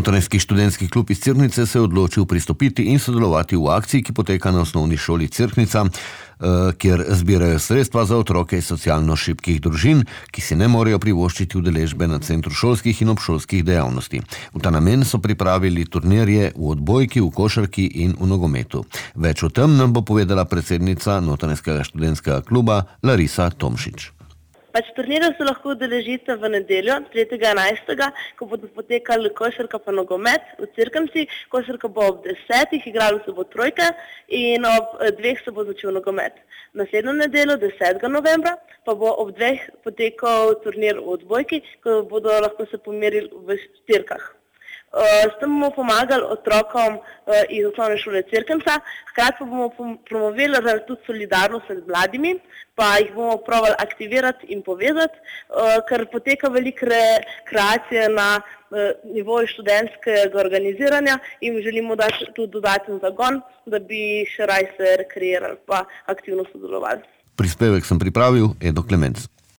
Notranjski študentski klub iz Cerknice se je odločil pristopiti in sodelovati v akciji, ki poteka na osnovni šoli Cerknica, kjer zbirajo sredstva za otroke iz socialno šibkih družin, ki si ne morejo privoščiti udeležbe na centru šolskih in obšolskih dejavnosti. V ta namen so pripravili turnirje v odbojki, v košarki in v nogometu. Več o tem nam bo povedala predsednica Notranjskega študentskega kluba Larisa Tomšič. Turnirjev se lahko udeležite v nedeljo, 3.11., ko bodo potekali košarka pa nogomet v Cerknici. Košarka bo ob 10, igralo se bo trojka in ob 2 se bo začel nogomet. Naslednjo nedeljo, 10. novembra, pa bo ob 2 potekal turnir v odbojki, ko bodo lahko se pomerili v štirkah. S tem bomo pomagali otrokom iz osnovne šole Cerknica, hkrati pa bomo promovirali tudi solidarnost med mladimi, pa jih bomo probali aktivirati in povezati, ker poteka veliko rekreacije na nivoju študentskega organiziranja in želimo dati tudi dodaten zagon, da bi še raje se rekreirali pa aktivno sodelovali. Prispevek sem pripravil Edo Klemenc.